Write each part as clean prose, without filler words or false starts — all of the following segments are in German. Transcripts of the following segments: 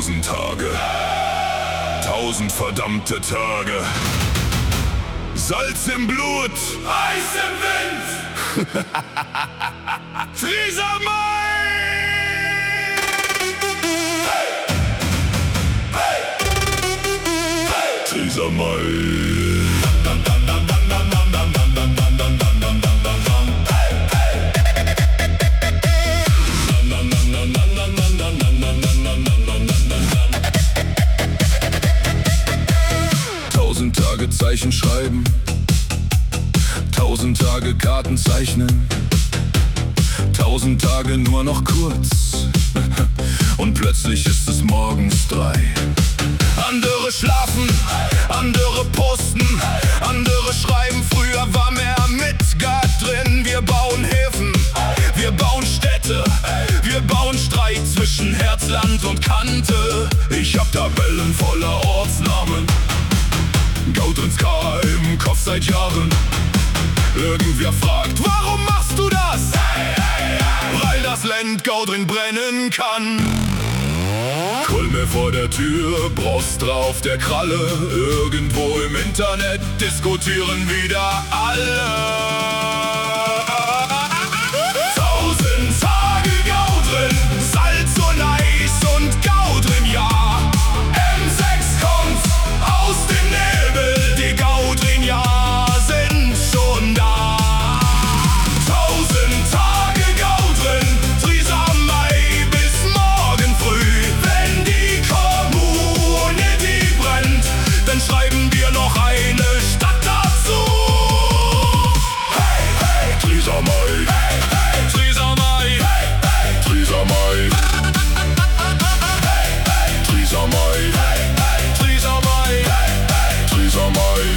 1000 Tage, 1000 verdammte Tage. Salz im Blut, Eis im Wind. Trieser Mai! Hey! Hey! Trieser Mai! Zeichen schreiben, 1000 Tage Karten zeichnen, 1000 Tage nur noch kurz und plötzlich ist es morgens 3. Andere schlafen, andere posten, andere schreiben, früher war mehr Midgard drin. Wir bauen Häfen, wir bauen Städte, wir bauen Streit zwischen Herzland und Kante. Ich hab Tabellen voller Ortsnamen, Gaudrins K im Kopf seit Jahren. Irgendwer fragt, warum machst du das? Weil das Land Gaudrin brennen kann. Kulme vor der Tür, Brust drauf der Kralle. Irgendwo im Internet diskutieren wieder alle. 1000 Tage Gaudrin, Salz und Eis und Gaudrin, ja. M6 kommt aus dem Nebel, die Gaudrinja sind schon da. 1000 Tage Gaudrin, Trieser Mai bis morgen früh. Wenn die Community brennt, dann schreiben wir noch eine Stadt dazu. Hey, hey, Trieser Mai, hey, hey, Trieser Mai, hey, hey, Trieser Mai, hey, hey, Trieser Mai, hey, hey, Trieser Mai, hey, Trieser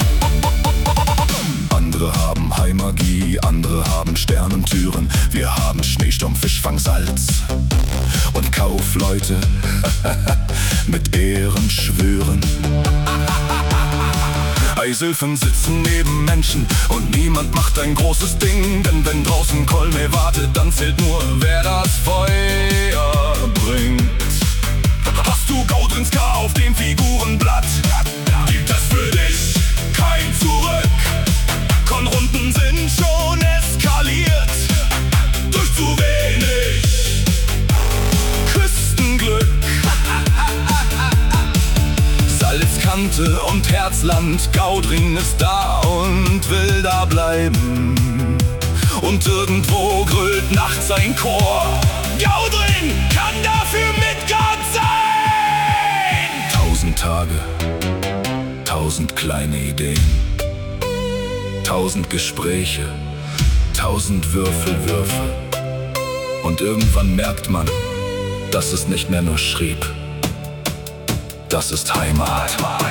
Mai. Andere haben Heimagie, andere haben Sternentüren. Wir haben Schneesturm, Fischfang, Salz und Kaufleute mit Ehren schwören. Eisilfen sitzen neben Menschen und niemand macht ein großes Ding. Denn wenn draußen Kolme wartet, dann zählt nur, wer das Feuer bringt. Hast du Gaudrins K auf dem Figurenblatt? Gibt es für dich kein Zurück? Konrunden sind schon eskaliert durch zu wenig Küstenglück. Salzkante und Herzland, Gaudrin ist da und will da bleiben. Und irgendwo grölt nachts ein Chor. Gaudrin kann dafür Midgard sein! 1000 Tage, 1000 kleine Ideen, 1000 Gespräche, 1000 Würfel. Und irgendwann merkt man, dass es nicht mehr nur schrieb. Das ist Heimat.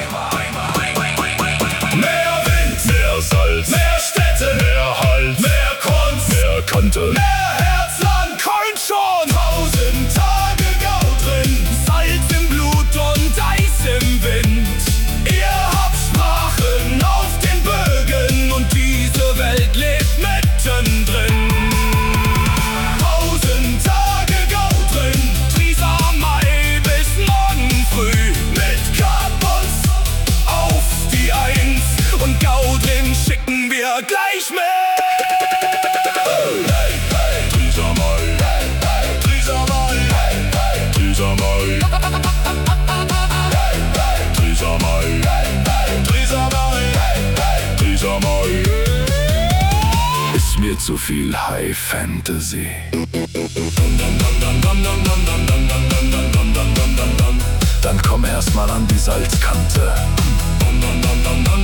Mehr Wind, mehr Salz, mehr Städte, mehr Halt, mehr Kunst, mehr Kante, mehr Herzland, Köln schon. 1000 Tage Gaudrin, Salz im Blut und Eis im Wind. Ihr habt Sprachen auf den Bögen und diese Welt lebt mittendrin. 1000 Tage Gaudrin, Trieser Mai bis morgen früh. Mit Kapus auf die Eins und Gaudrin schicken wir gleich mit. Hey, hey, Trieser Mai, hey, hey, Trieser Mai, hey, hey, Trieser Mai, hey, hey, Trieser Mai, hey, hey, Trieser Mai, hey, hey, Trieser Mai. Ist mir zu viel High Fantasy. Dann komm erst mal an die Salzkante.